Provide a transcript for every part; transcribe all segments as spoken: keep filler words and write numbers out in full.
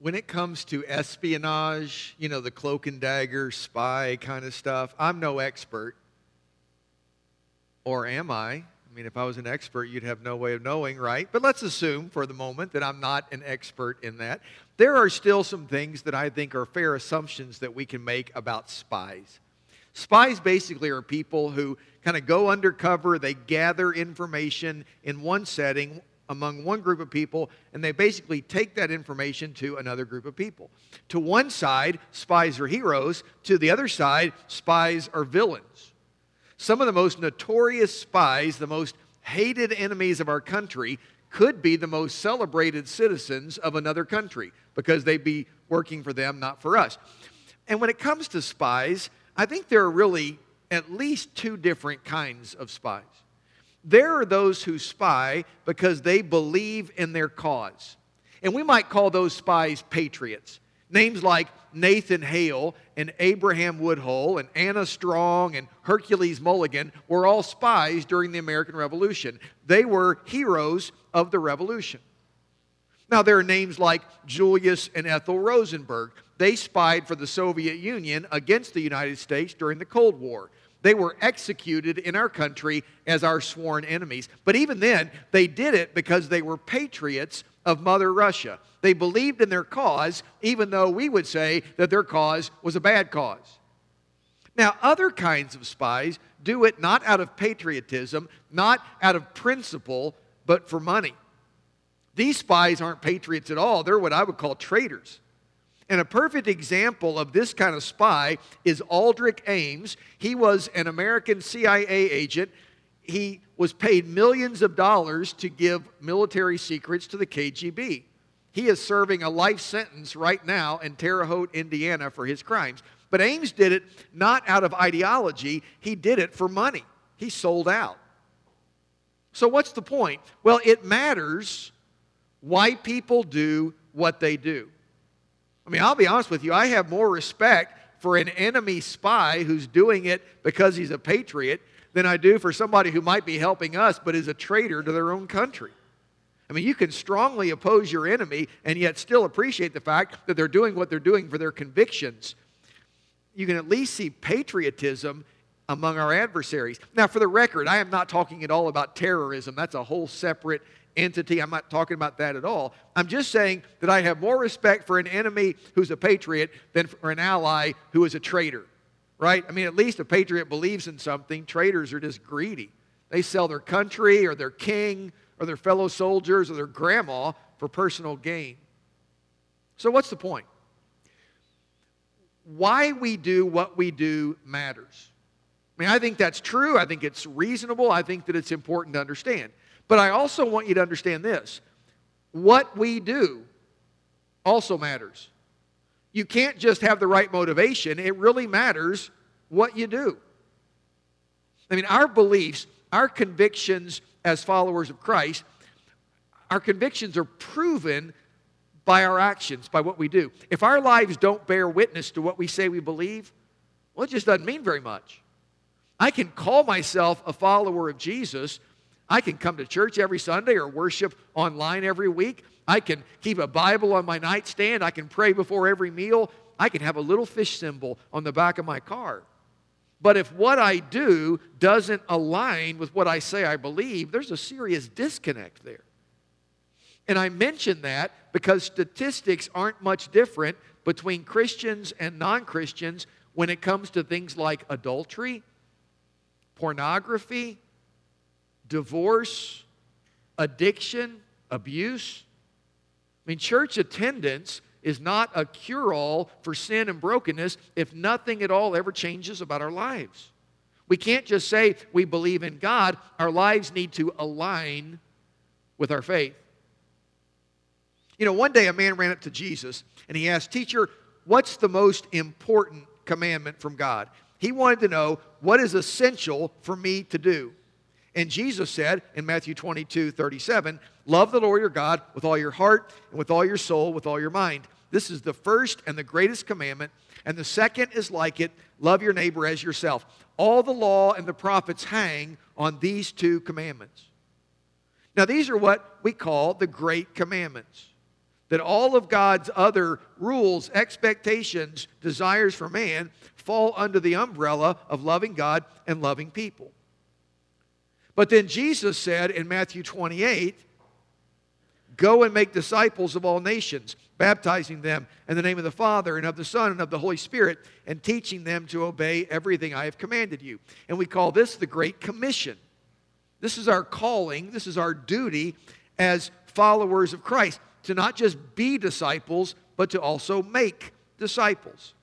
When it comes to espionage, you know, the cloak and dagger, spy kind of stuff, I'm no expert. Or am I? I mean, if I was an expert, you'd have no way of knowing, right? But let's assume for the moment that I'm not an expert in that. There are still some things that I think are fair assumptions that we can make about spies. Spies basically are people who kind of go undercover, they gather information in one setting among one group of people, and they basically take that information to another group of people. To one side, spies are heroes. To the other side, spies are villains. Some of the most notorious spies, the most hated enemies of our country, could be the most celebrated citizens of another country because they'd be working for them, not for us. And when it comes to spies, I think there are really at least two different kinds of spies. There are those who spy because they believe in their cause. And we might call those spies patriots. Names like Nathan Hale and Abraham Woodhull and Anna Strong and Hercules Mulligan were all spies during the American Revolution. They were heroes of the Revolution. Now, there are names like Julius and Ethel Rosenberg. They spied for the Soviet Union against the United States during the Cold War. They were executed in our country as our sworn enemies. But even then, they did it because they were patriots of Mother Russia. They believed in their cause, even though we would say that their cause was a bad cause. Now, other kinds of spies do it not out of patriotism, not out of principle, but for money. These spies aren't patriots at all. They're what I would call traitors. And a perfect example of this kind of spy is Aldrich Ames. He was an American C I A agent. He was paid millions of dollars to give military secrets to the K G B. He is serving a life sentence right now in Terre Haute, Indiana for his crimes. But Ames did it not out of ideology. He did it for money. He sold out. So what's the point? Well, it matters why people do what they do. I mean, I'll be honest with you, I have more respect for an enemy spy who's doing it because he's a patriot than I do for somebody who might be helping us but is a traitor to their own country. I mean, you can strongly oppose your enemy and yet still appreciate the fact that they're doing what they're doing for their convictions. You can at least see patriotism among our adversaries. Now, for the record, I am not talking at all about terrorism. That's a whole separate entity. I'm not talking about that at all. I'm just saying that I have more respect for an enemy who's a patriot than for an ally who is a traitor, right? I mean, at least a patriot believes in something. Traitors are just greedy. They sell their country or their king or their fellow soldiers or their grandma for personal gain. So what's the point? Why we do what we do matters. I mean, I think that's true. I think it's reasonable. I think that it's important to understand. But I also want you to understand this. What we do also matters. You can't just have the right motivation. It really matters what you do. I mean, our beliefs, our convictions as followers of Christ, our convictions are proven by our actions, by what we do. If our lives don't bear witness to what we say we believe, well, it just doesn't mean very much. I can call myself a follower of Jesus. I can come to church every Sunday or worship online every week. I can keep a Bible on my nightstand. I can pray before every meal. I can have a little fish symbol on the back of my car. But if what I do doesn't align with what I say I believe, there's a serious disconnect there. And I mention that because statistics aren't much different between Christians and non-Christians when it comes to things like adultery, pornography, divorce, addiction, abuse. I mean, church attendance is not a cure-all for sin and brokenness if nothing at all ever changes about our lives. We can't just say we believe in God. Our lives need to align with our faith. You know, one day a man ran up to Jesus and he asked, "Teacher, what's the most important commandment from God?" He wanted to know what is essential for me to do. And Jesus said in Matthew twenty-two, thirty-seven, "Love the Lord your God with all your heart and with all your soul, with all your mind. This is the first and the greatest commandment. And the second is like it, love your neighbor as yourself. All the law and the prophets hang on these two commandments." Now, these are what we call the great commandments. that all of God's other rules, expectations, desires for man fall under the umbrella of loving God and loving people. But then Jesus said in Matthew twenty-eight, go and make disciples of all nations, baptizing them in the name of the Father and of the Son and of the Holy Spirit, and teaching them to obey everything I have commanded you. And we call this the Great Commission. This is our calling, this is our duty as followers of Christ, to not just be disciples, but to also make disciples.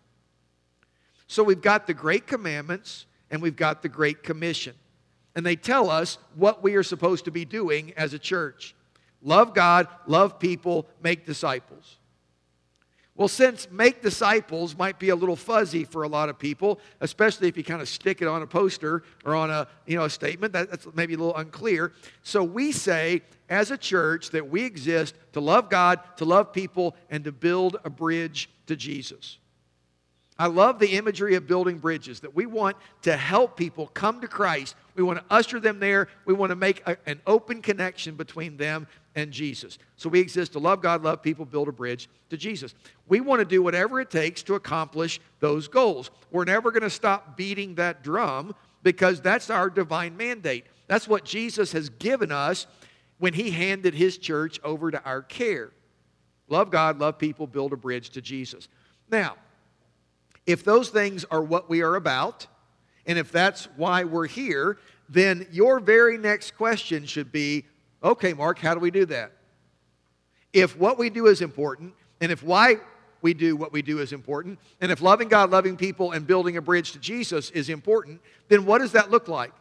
So we've got the Great Commandments and we've got the Great Commission. And they tell us what we are supposed to be doing as a church. Love God, love people, make disciples. Well, since make disciples might be a little fuzzy for a lot of people, especially if you kind of stick it on a poster or on a, you know, a statement, that, that's maybe a little unclear. So we say, as a church, that we exist to love God, to love people, and to build a bridge to Jesus. I love the imagery of building bridges, that we want to help people come to Christ. We want to usher them there. We want to make a, an open connection between them and Jesus. So we exist to love God, love people, build a bridge to Jesus. We want to do whatever it takes to accomplish those goals. We're never going to stop beating that drum because that's our divine mandate. That's what Jesus has given us when He handed His church over to our care. Love God, love people, build a bridge to Jesus. Now, if those things are what we are about, and if that's why we're here, then your very next question should be, okay, Mark, how do we do that? If what we do is important, and if why we do what we do is important, and if loving God, loving people, and building a bridge to Jesus is important, then what does that look like?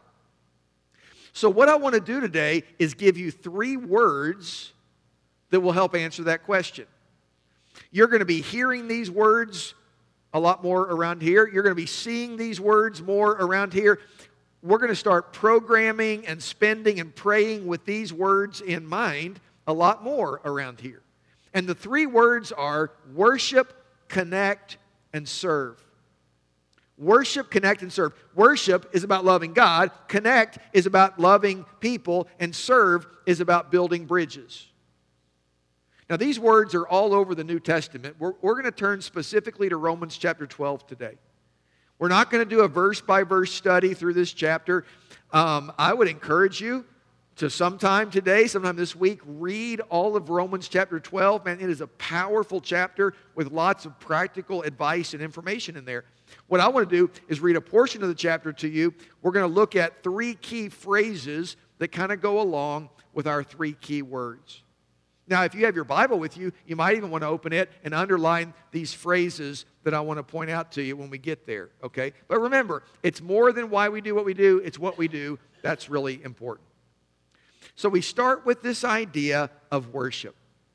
So what I want to do today is give you three words that will help answer that question. You're going to be hearing these words a lot more around here. You're going to be seeing these words more around here. We're going to start programming and spending and praying with these words in mind a lot more around here. And the three words are worship, connect, and serve. Worship, connect, and serve. Worship is about loving God. Connect is about loving people. And serve is about building bridges. Now, these words are all over the New Testament. We're, we're going to turn specifically to Romans chapter twelve today. We're not going to do a verse-by-verse study through this chapter. Um, I would encourage you to sometime today, sometime this week, read all of Romans chapter twelve. Man, it is a powerful chapter with lots of practical advice and information in there. What I want to do is read a portion of the chapter to you. We're going to look at three key phrases that kind of go along with our three key words. Now, if you have your Bible with you, you might even want to open it and underline these phrases that I want to point out to you when we get there, okay? But remember, it's more than why we do what we do. It's what we do that's really important. So we start with this idea of worship.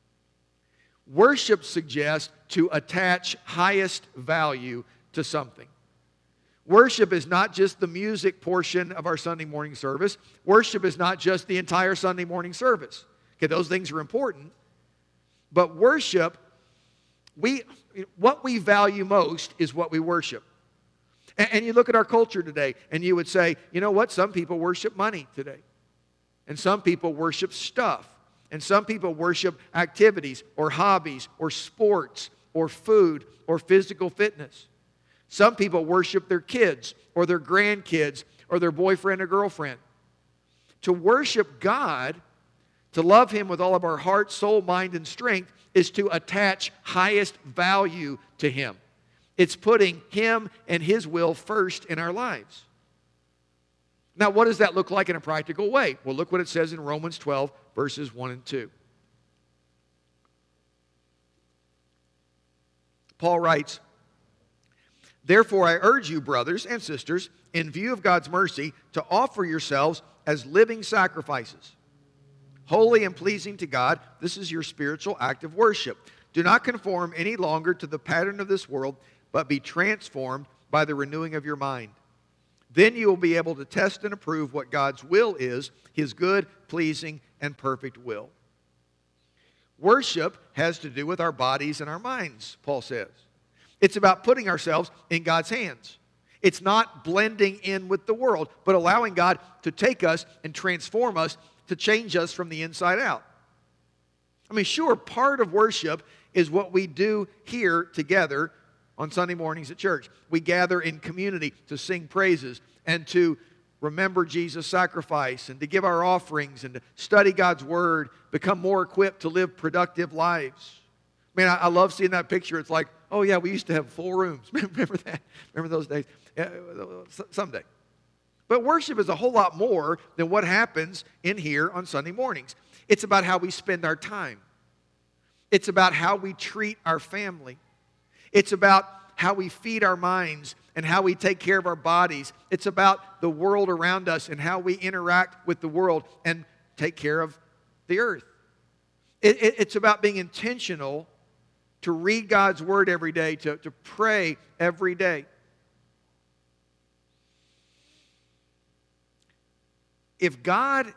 Worship suggests to attach highest value to something. Worship is not just the music portion of our Sunday morning service. Worship is not just the entire Sunday morning service. Okay, those things are important. But worship, we, what we value most is what we worship. And, and you look at our culture today, and you would say, you know what? Some people worship money today. And some people worship stuff. And some people worship activities or hobbies or sports or food or physical fitness. Some people worship their kids or their grandkids or their boyfriend or girlfriend. To worship God, to love Him with all of our heart, soul, mind, and strength, is to attach highest value to Him. It's putting Him and His will first in our lives. Now, what does that look like in a practical way? Well, look what it says in Romans twelve, verses one and two. Paul writes, "Therefore I urge you, brothers and sisters, in view of God's mercy, to offer yourselves as living sacrifices, holy and pleasing to God. This is your spiritual act of worship. Do not conform any longer to the pattern of this world, but be transformed by the renewing of your mind. Then you will be able to test and approve what God's will is, His good, pleasing, and perfect will." Worship has to do with our bodies and our minds, Paul says. It's about putting ourselves in God's hands. It's not blending in with the world, but allowing God to take us and transform us, to change us from the inside out. I mean, sure, part of worship is what we do here together on Sunday mornings at church. We gather in community to sing praises and to remember Jesus' sacrifice and to give our offerings and to study God's Word, become more equipped to live productive lives. Man, I, I love seeing that picture. It's like, oh yeah, we used to have full rooms. Remember that? Remember those days? Yeah, someday. But worship is a whole lot more than what happens in here on Sunday mornings. It's about how we spend our time. It's about how we treat our family. It's about how we feed our minds and how we take care of our bodies. It's about the world around us and how we interact with the world and take care of the earth. It, it, it's about being intentional to read God's Word every day, to, to pray every day. If God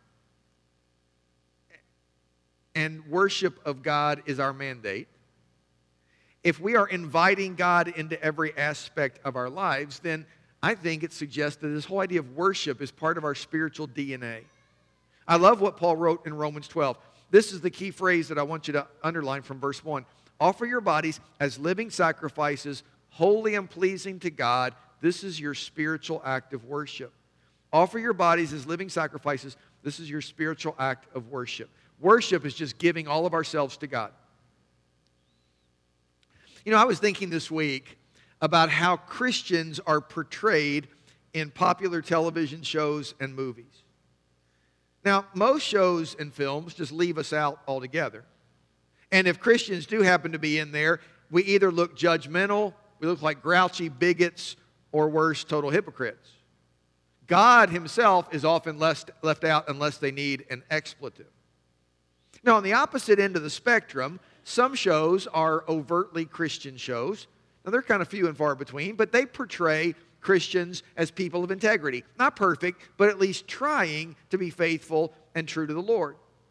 and worship of God is our mandate, if we are inviting God into every aspect of our lives, then I think it suggests that this whole idea of worship is part of our spiritual D N A. I love what Paul wrote in Romans twelve. This is the key phrase that I want you to underline from verse one. Offer your bodies as living sacrifices, holy and pleasing to God. This is your spiritual act of worship. Offer your bodies as living sacrifices. This is your spiritual act of worship. Worship is just giving all of ourselves to God. You know, I was thinking this week about how Christians are portrayed in popular television shows and movies. Now, most shows and films just leave us out altogether. And if Christians do happen to be in there, we either look judgmental, we look like grouchy bigots, or worse, total hypocrites. God Himself is often left, left out unless they need an expletive. Now, on the opposite end of the spectrum, some shows are overtly Christian shows. Now, they're kind of few and far between, but they portray Christians as people of integrity. Not perfect, but at least trying to be faithful and true to the Lord.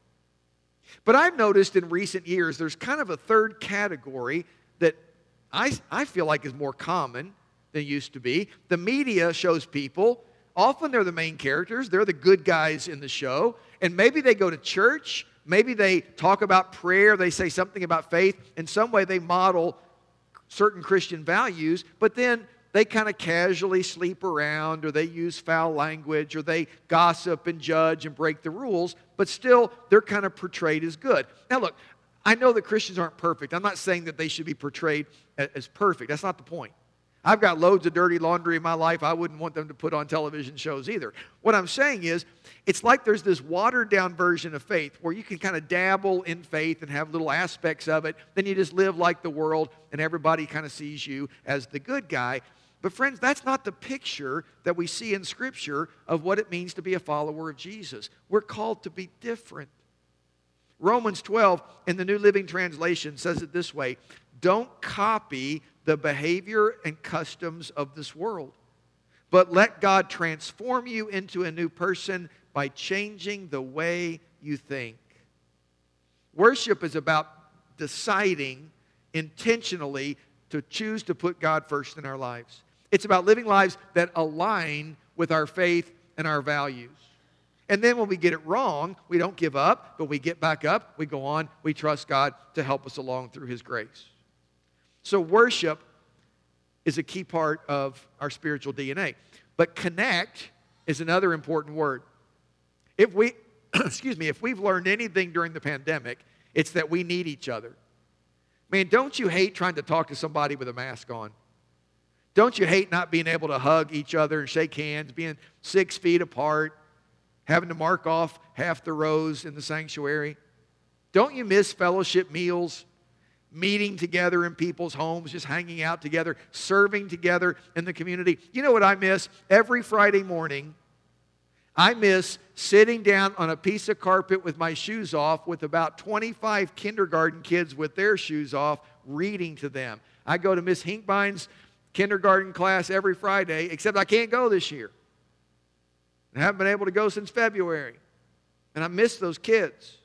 But I've noticed in recent years there's kind of a third category that I, I feel like is more common than it used to be. The media shows people, often they're the main characters, they're the good guys in the show, and maybe they go to church, maybe they talk about prayer, they say something about faith, in some way they model certain Christian values, but then they kind of casually sleep around, or they use foul language, or they gossip and judge and break the rules, but still they're kind of portrayed as good. Now look, I know that Christians aren't perfect. I'm not saying that they should be portrayed as perfect. That's not the point. I've got loads of dirty laundry in my life. I wouldn't want them to put on television shows either. What I'm saying is, it's like there's this watered-down version of faith where you can kind of dabble in faith and have little aspects of it. Then you just live like the world, and everybody kind of sees you as the good guy. But friends, that's not the picture that we see in Scripture of what it means to be a follower of Jesus. We're called to be different. Romans twelve in the New Living Translation says it this way: don't copy the behavior and customs of this world, but let God transform you into a new person by changing the way you think. Worship is about deciding intentionally to choose to put God first in our lives. It's about living lives that align with our faith and our values. And then when we get it wrong, we don't give up, but we get back up, we go on, we trust God to help us along through His grace. So worship is a key part of our spiritual D N A. But connect is another important word. If we, excuse me, if we've learned anything during the pandemic, it's that we need each other. Man, don't you hate trying to talk to somebody with a mask on? Don't you hate not being able to hug each other and shake hands, being six feet apart, having to mark off half the rows in the sanctuary? Don't you miss fellowship meals, meeting together in people's homes, just hanging out together, serving together in the community? You know what I miss? Every Friday morning, I miss sitting down on a piece of carpet with my shoes off with about twenty-five kindergarten kids with their shoes off, reading to them. I go to Miss Hinkbind's kindergarten class every Friday, except I can't go this year. I haven't been able to go since February. And I miss those kids.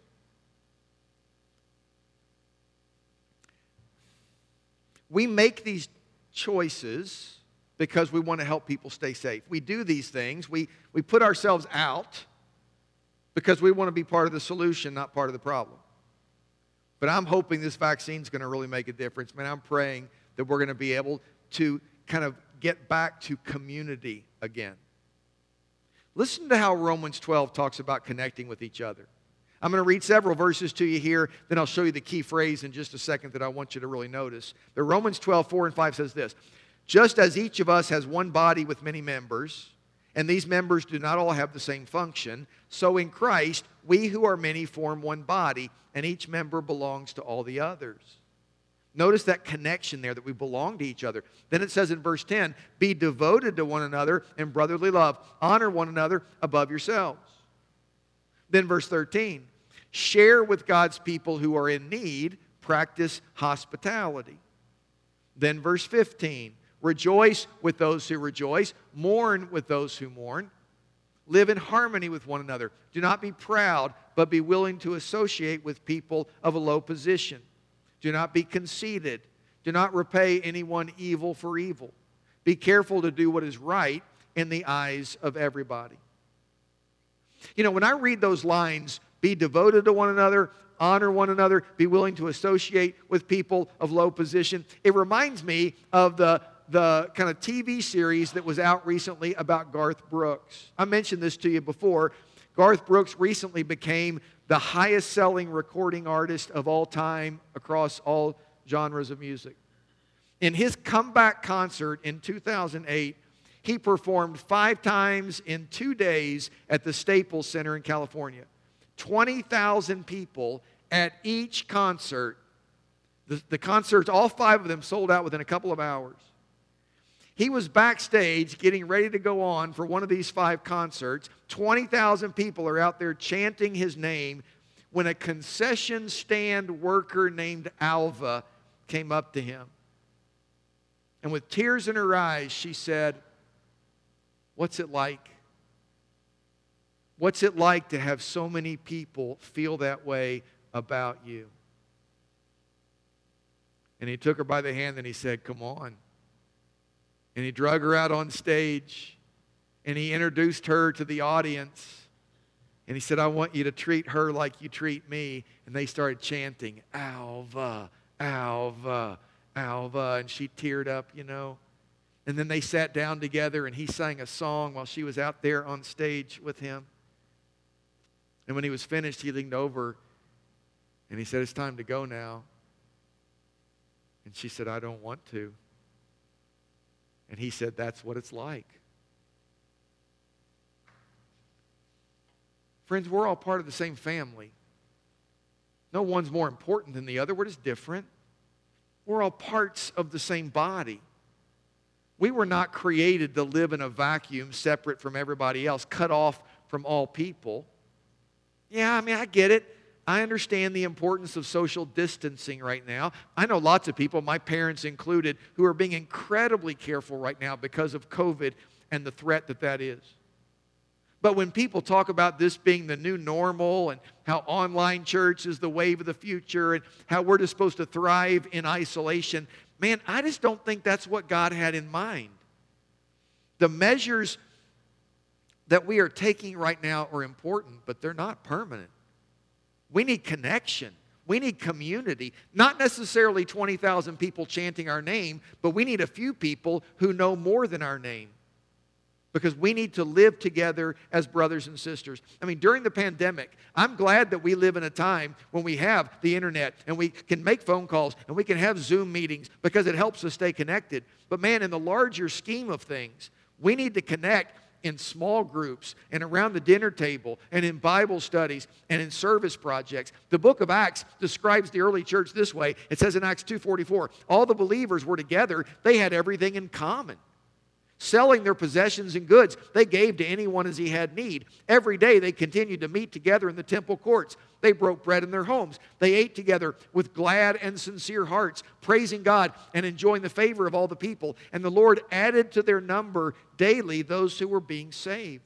We make these choices because we want to help people stay safe. We do these things. We, we put ourselves out because we want to be part of the solution, not part of the problem. But I'm hoping this vaccine is going to really make a difference. Man, I'm praying that we're going to be able to kind of get back to community again. Listen to how Romans twelve talks about connecting with each other. I'm going to read several verses to you here, then I'll show you the key phrase in just a second that I want you to really notice. But Romans twelve, four and five says this: just as each of us has one body with many members, and these members do not all have the same function, so in Christ we who are many form one body, and each member belongs to all the others. Notice that connection there, that we belong to each other. Then it says in verse ten, be devoted to one another in brotherly love. Honor one another above yourselves. Then verse thirteen, share with God's people who are in need. Practice hospitality. Then verse fifteen, rejoice with those who rejoice. Mourn with those who mourn. Live in harmony with one another. Do not be proud, but be willing to associate with people of a low position. Do not be conceited. Do not repay anyone evil for evil. Be careful to do what is right in the eyes of everybody. You know, when I read those lines, be devoted to one another, honor one another, be willing to associate with people of low position, it reminds me of the, the kind of T V series that was out recently about Garth Brooks. I mentioned this to you before. Garth Brooks recently became the highest selling recording artist of all time across all genres of music. In his comeback concert in two thousand eight, he performed five times in two days at the Staples Center in California. twenty thousand people at each concert. The, the concerts, all five of them, sold out within a couple of hours. He was backstage getting ready to go on for one of these five concerts. twenty thousand people are out there chanting his name when a concession stand worker named Alva came up to him. And with tears in her eyes, she said, what's it like? What's it like to have so many people feel that way about you? And he took her by the hand and he said, come on. And he drug her out on stage, and he introduced her to the audience. And he said, I want you to treat her like you treat me. And they started chanting, Alva, Alva, Alva. And she teared up, you know. And then they sat down together, and he sang a song while she was out there on stage with him. And when he was finished, he leaned over, and he said, it's time to go now. And she said, I don't want to. And he said, that's what it's like. Friends, we're all part of the same family. No one's more important than the other. We're just different. We're all parts of the same body. We were not created to live in a vacuum separate from everybody else, cut off from all people. Yeah, I mean, I get it. I understand the importance of social distancing right now. I know lots of people, my parents included, who are being incredibly careful right now because of COVID and the threat that that is. But when people talk about this being the new normal and how online church is the wave of the future and how we're just supposed to thrive in isolation, man, I just don't think that's what God had in mind. The measures that we are taking right now are important, but they're not permanent. We need connection. We need community. Not necessarily twenty thousand people chanting our name, but we need a few people who know more than our name. Because we need to live together as brothers and sisters. I mean, during the pandemic, I'm glad that we live in a time when we have the internet and we can make phone calls and we can have Zoom meetings because it helps us stay connected. But man, in the larger scheme of things, we need to connect in small groups and around the dinner table and in Bible studies and in service projects. The book of Acts describes the early church this way. It says in Acts two forty-four, all the believers were together. They had everything in common. Selling their possessions and goods, they gave to anyone as he had need. Every day they continued to meet together in the temple courts. They broke bread in their homes. They ate together with glad and sincere hearts, praising God and enjoying the favor of all the people. And the Lord added to their number daily those who were being saved.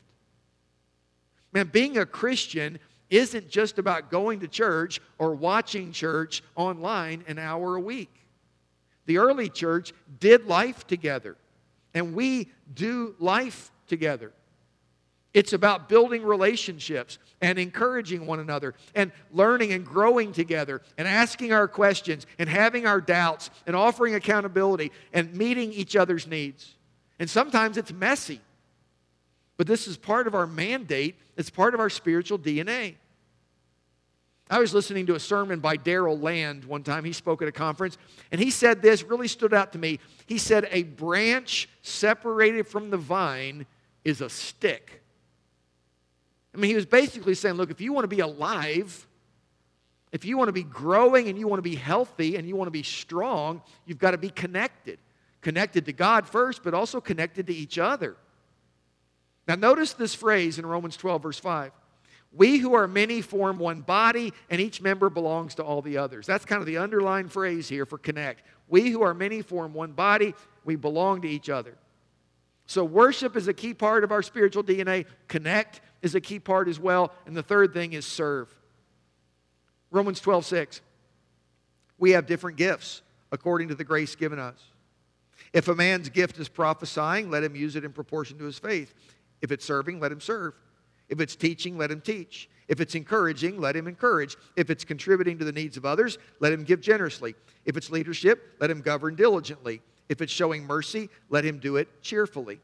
Man, being a Christian isn't just about going to church or watching church online an hour a week. The early church did life together. And we do life together. It's about building relationships and encouraging one another and learning and growing together and asking our questions and having our doubts and offering accountability and meeting each other's needs. And sometimes it's messy, but this is part of our mandate. It's part of our spiritual D N A. I was listening to a sermon by Darrell Land one time. He spoke at a conference, and he said this, really stood out to me. He said, a branch separated from the vine is a stick. I mean, he was basically saying, look, if you want to be alive, if you want to be growing and you want to be healthy and you want to be strong, you've got to be connected. Connected to God first, but also connected to each other. Now notice this phrase in Romans twelve, verse five. We who are many form one body, and each member belongs to all the others. That's kind of the underlying phrase here for connect. We who are many form one body, we belong to each other. So worship is a key part of our spiritual D N A. Connect is a key part as well. And the third thing is serve. Romans twelve, six. We have different gifts according to the grace given us. If a man's gift is prophesying, let him use it in proportion to his faith. If it's serving, let him serve. If it's teaching, let him teach. If it's encouraging, let him encourage. If it's contributing to the needs of others, let him give generously. If it's leadership, let him govern diligently. If it's showing mercy, let him do it cheerfully.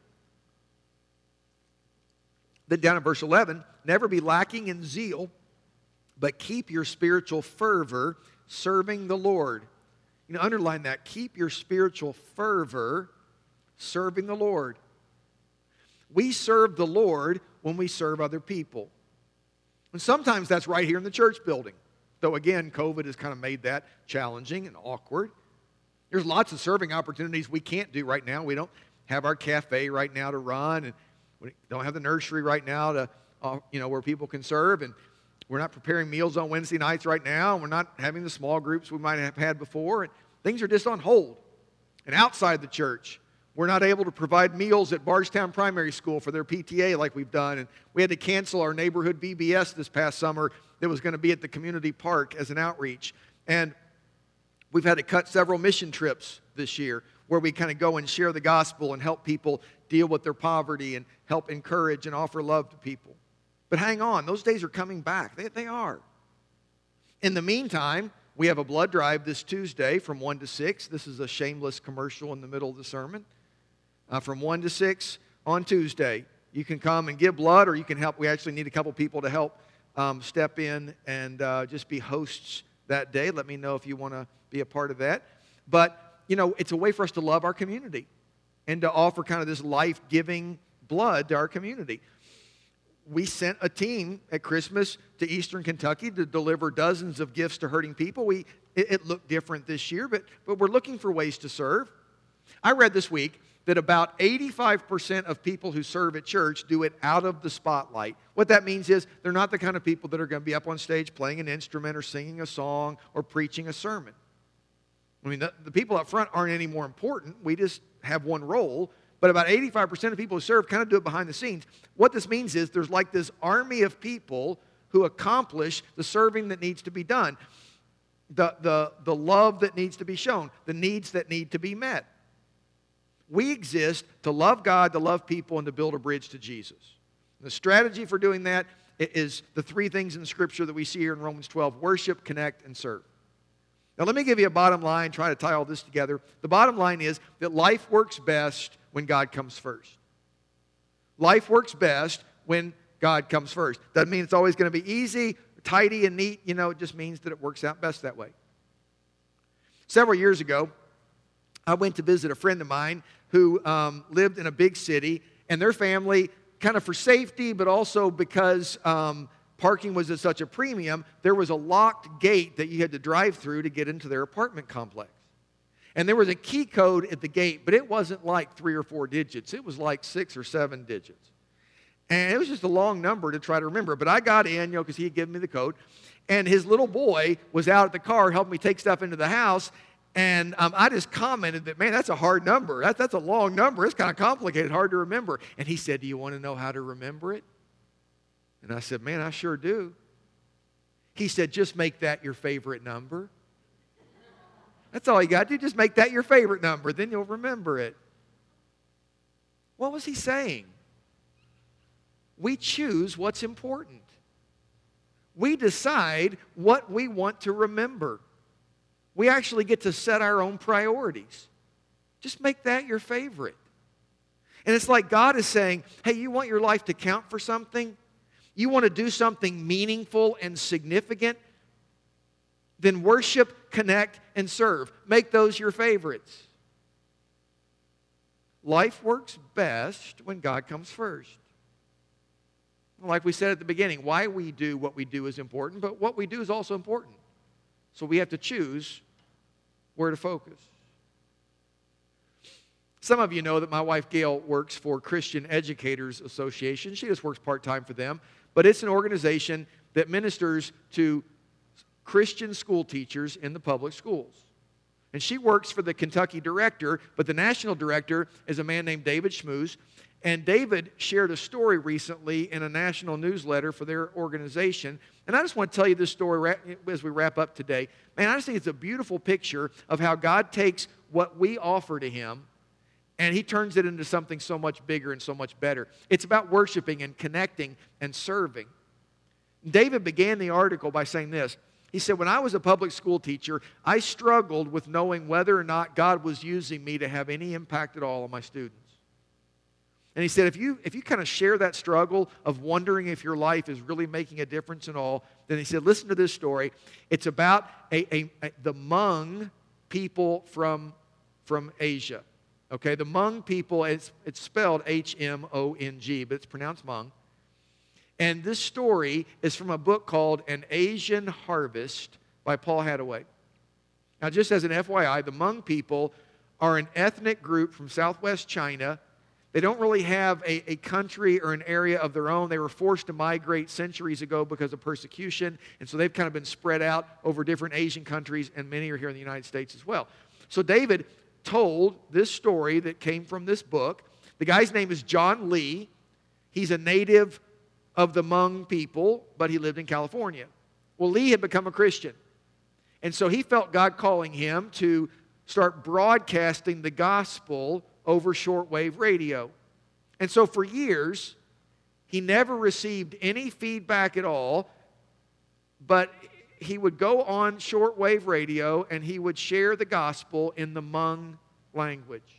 Then down in verse eleven, never be lacking in zeal, but keep your spiritual fervor serving the Lord. You know, underline that. Keep your spiritual fervor serving the Lord. We serve the Lord when we serve other people. And sometimes that's right here in the church building. Though again, COVID has kind of made that challenging and awkward. There's lots of serving opportunities we can't do right now. We don't have our cafe right now to run, and we don't have the nursery right now to, uh, you know, where people can serve, and we're not preparing meals on Wednesday nights right now, and we're not having the small groups we might have had before, and things are just on hold. And outside the church, we're not able to provide meals at Bardstown Primary School for their P T A like we've done, and we had to cancel our neighborhood V B S this past summer that was going to be at the community park as an outreach. And we've had to cut several mission trips this year where we kind of go and share the gospel and help people deal with their poverty and help encourage and offer love to people. But hang on, those days are coming back. They, they are. In the meantime, we have a blood drive this Tuesday from one to six. This is a shameless commercial in the middle of the sermon. Uh, from one to six on Tuesday. You can come and give blood, or you can help. We actually need a couple people to help um, step in and uh, just be hosts that day. Let me know if you want to be a part of that. But, you know, it's a way for us to love our community and to offer kind of this life-giving blood to our community. We sent a team at Christmas to Eastern Kentucky to deliver dozens of gifts to hurting people. We, it, it looked different this year, but, but we're looking for ways to serve. I read this week that about eighty-five percent of people who serve at church do it out of the spotlight. What that means is they're not the kind of people that are going to be up on stage playing an instrument or singing a song or preaching a sermon. I mean, the, the people up front aren't any more important. We just have one role. But about eighty-five percent of people who serve kind of do it behind the scenes. What this means is there's like this army of people who accomplish the serving that needs to be done, the, the, the love that needs to be shown, the needs that need to be met. We exist to love God, to love people, and to build a bridge to Jesus. And the strategy for doing that is the three things in Scripture that we see here in Romans twelve: worship, connect, and serve. Now let me give you a bottom line, try to tie all this together. The bottom line is that life works best when God comes first. Life works best when God comes first. Doesn't mean it's always going to be easy, tidy, and neat. You know, it just means that it works out best that way. Several years ago, I went to visit a friend of mine who um, lived in a big city, and their family, kind of for safety, but also because um, parking was at such a premium, there was a locked gate that you had to drive through to get into their apartment complex. And there was a key code at the gate, but it wasn't like three or four digits. It was like six or seven digits. And it was just a long number to try to remember. But I got in, you know, because he had given me the code. And his little boy was out at the car helping me take stuff into the house. And um, I just commented that, man, that's a hard number. That, that's a long number. It's kind of complicated, hard to remember. And he said, do you want to know how to remember it? And I said, man, I sure do. He said, just make that your favorite number. That's all you got to do. Just make that your favorite number. Then you'll remember it. What was he saying? we choose what's important. We decide what we want to remember. We actually get to set our own priorities. Just make that your favorite. And it's like God is saying, hey, you want your life to count for something? You want to do something meaningful and significant? Then worship, connect, and serve. Make those your favorites. Life works best when God comes first. Like we said at the beginning, why we do what we do is important, but what we do is also important. So we have to choose where to focus. Some of you know that my wife Gail works for Christian Educators Association. She just works part-time for them, but it's an organization that ministers to Christian school teachers in the public schools. And she works for the Kentucky director, but the national director is a man named David Schmooze. And David shared a story recently in a national newsletter for their organization. And I just want to tell you this story as we wrap up today. Man, I just think it's a beautiful picture of how God takes what we offer to Him and He turns it into something so much bigger and so much better. It's about worshiping and connecting and serving. David began the article by saying this. He said, when I was a public school teacher, I struggled with knowing whether or not God was using me to have any impact at all on my students. And he said, if you, if you kind of share that struggle of wondering if your life is really making a difference at all, then he said, listen to this story. It's about a, a, a, the Hmong people from, from Asia. Okay, the Hmong people, it's, it's spelled H M O N G, but it's pronounced Hmong. And this story is from a book called An Asian Harvest by Paul Hathaway. Now, just as an F Y I, the Hmong people are an ethnic group from southwest China. They don't really have a, a country or an area of their own. They were forced to migrate centuries ago because of persecution, and so they've kind of been spread out over different Asian countries, and many are here in the United States as well. So David told this story that came from this book. The guy's name is John Lee. He's a native of the Hmong people, but he lived in California. Well, Lee had become a Christian, and so he felt God calling him to start broadcasting the gospel over shortwave radio. And so for years, he never received any feedback at all, but he would go on shortwave radio and he would share the gospel in the Hmong language.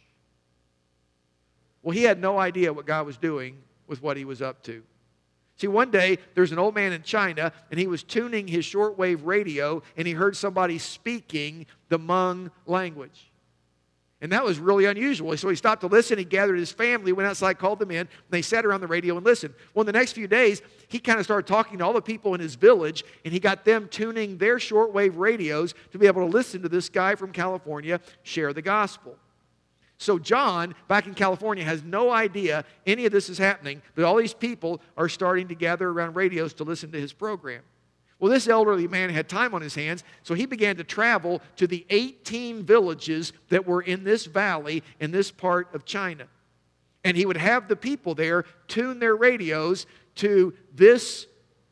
Well, he had no idea what God was doing with what he was up to. See, one day, there's an old man in China, and he was tuning his shortwave radio, and he heard somebody speaking the Hmong language. And that was really unusual. So he stopped to listen. He gathered his family, went outside, called them in, and they sat around the radio and listened. Well, in the next few days, he kind of started talking to all the people in his village, and he got them tuning their shortwave radios to be able to listen to this guy from California share the gospel. So John, back in California, has no idea any of this is happening, but all these people are starting to gather around radios to listen to his program. Well, this elderly man had time on his hands, so he began to travel to the eighteen villages that were in this valley in this part of China. And he would have the people there tune their radios to this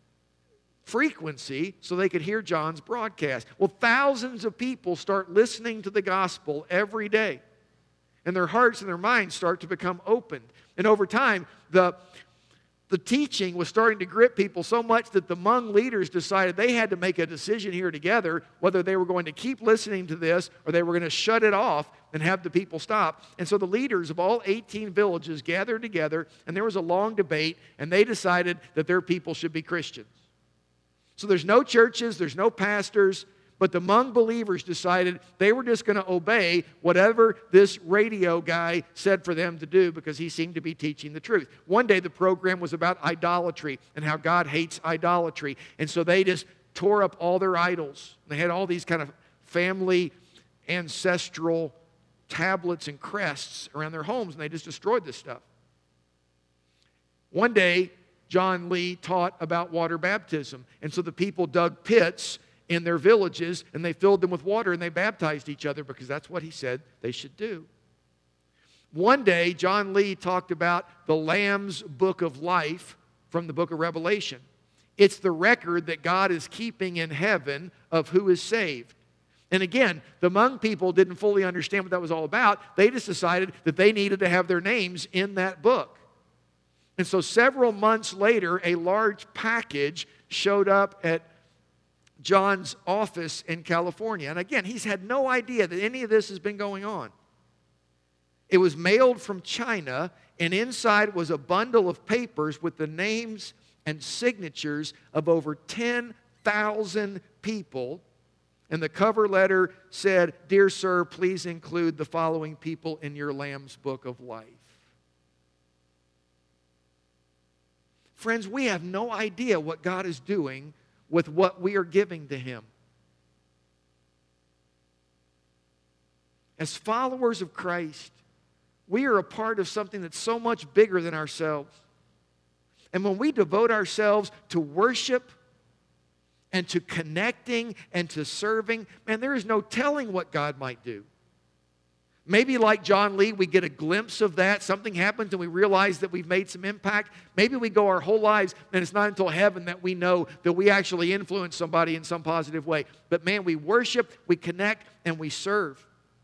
frequency so they could hear John's broadcast. Well, thousands of people start listening to the gospel every day. And their hearts and their minds start to become opened. And over time, the The teaching was starting to grip people so much that the Hmong leaders decided they had to make a decision here together whether they were going to keep listening to this or they were going to shut it off and have the people stop. And so the leaders of all eighteen villages gathered together, and there was a long debate, and they decided that their people should be Christians. So there's no churches, there's no pastors, but the Hmong believers decided they were just going to obey whatever this radio guy said for them to do because he seemed to be teaching the truth. One day the program was about idolatry and how God hates idolatry. And so they just tore up all their idols. They had all these kind of family ancestral tablets and crests around their homes, and they just destroyed this stuff. One day, John Lee taught about water baptism. And so the people dug pits in their villages, and they filled them with water, and they baptized each other because that's what he said they should do. One day, John Lee talked about the Lamb's Book of Life from the book of Revelation. It's the record that God is keeping in heaven of who is saved. And again, the Hmong people didn't fully understand what that was all about. They just decided that they needed to have their names in that book. And so several months later, a large package showed up at John's office in California. And again, he's had no idea that any of this has been going on. It was mailed from China, and inside was a bundle of papers with the names and signatures of over ten thousand people. And the cover letter said, "Dear sir, please include the following people in your Lamb's Book of Life." Friends, we have no idea what God is doing with what we are giving to Him. As followers of Christ, we are a part of something that's so much bigger than ourselves. And when we devote ourselves to worship and to connecting and to serving, man, there is no telling what God might do. Maybe like John Lee, we get a glimpse of that. Something happens and we realize that we've made some impact. Maybe we go our whole lives and it's not until heaven that we know that we actually influence somebody in some positive way. But man, we worship, we connect, and we serve.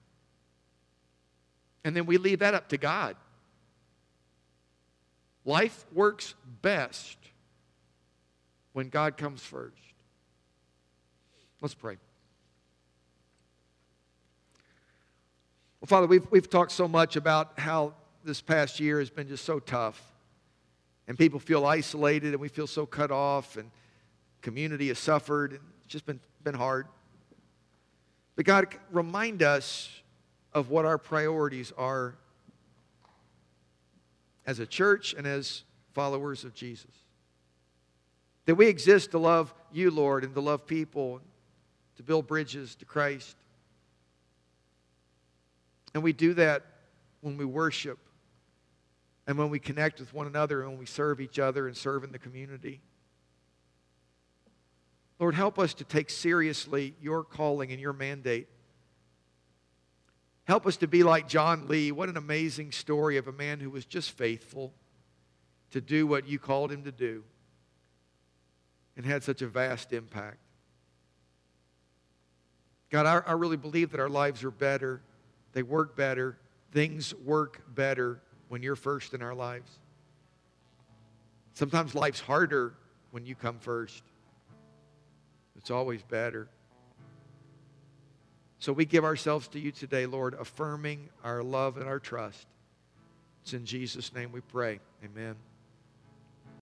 And then we leave that up to God. Life works best when God comes first. Let's pray. Well, Father, we've, we've talked so much about how this past year has been just so tough. And people feel isolated and we feel so cut off and community has suffered. And it's just been, been hard. But God, remind us of what our priorities are as a church and as followers of Jesus. That we exist to love you, Lord, and to love people, to build bridges to Christ. And we do that when we worship and when we connect with one another and when we serve each other and serve in the community. Lord, help us to take seriously your calling and your mandate. Help us to be like John Lee. What an amazing story of a man who was just faithful to do what you called him to do and had such a vast impact. God, I, I really believe that our lives are better. They work better. Things work better when you're first in our lives. Sometimes life's harder when you come first. It's always better. So we give ourselves to you today, Lord, affirming our love and our trust. It's in Jesus' name we pray. Amen.